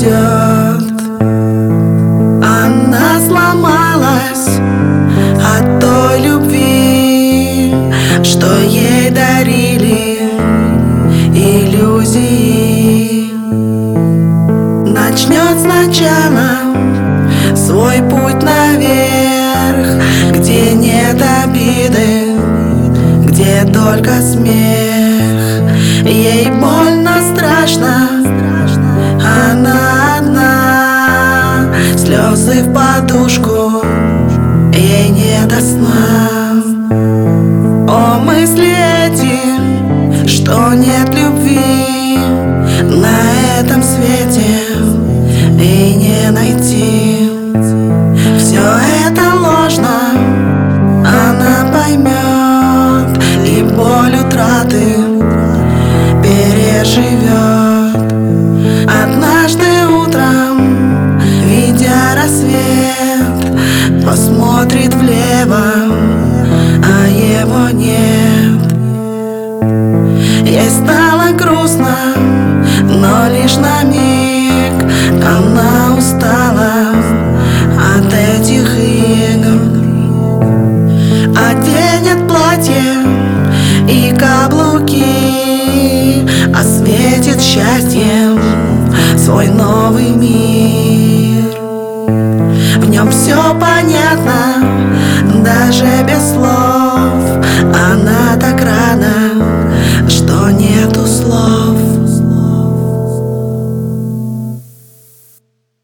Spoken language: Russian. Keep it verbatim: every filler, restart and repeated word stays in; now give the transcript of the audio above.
идет. Она сломалась от той любви, что ей дарили иллюзии. Начнет сначала свой путь наверх, где нет обиды, где только смех. Ей больно, страшно, она одна, слезы в подушку, ей не до сна. О, мысли эти, что нет любви на этом свете и не найти. Все это ложно, она поймет и боль утраты переживет. Однажды утром, видя рассвет, посмотрит влево, а его нет. Ей стало грустно, но лишь на миг. Она устала от этих игр. Оденет платье и каблуки, осветит счастьем свой новый мир. В нем все понятно, даже без слов.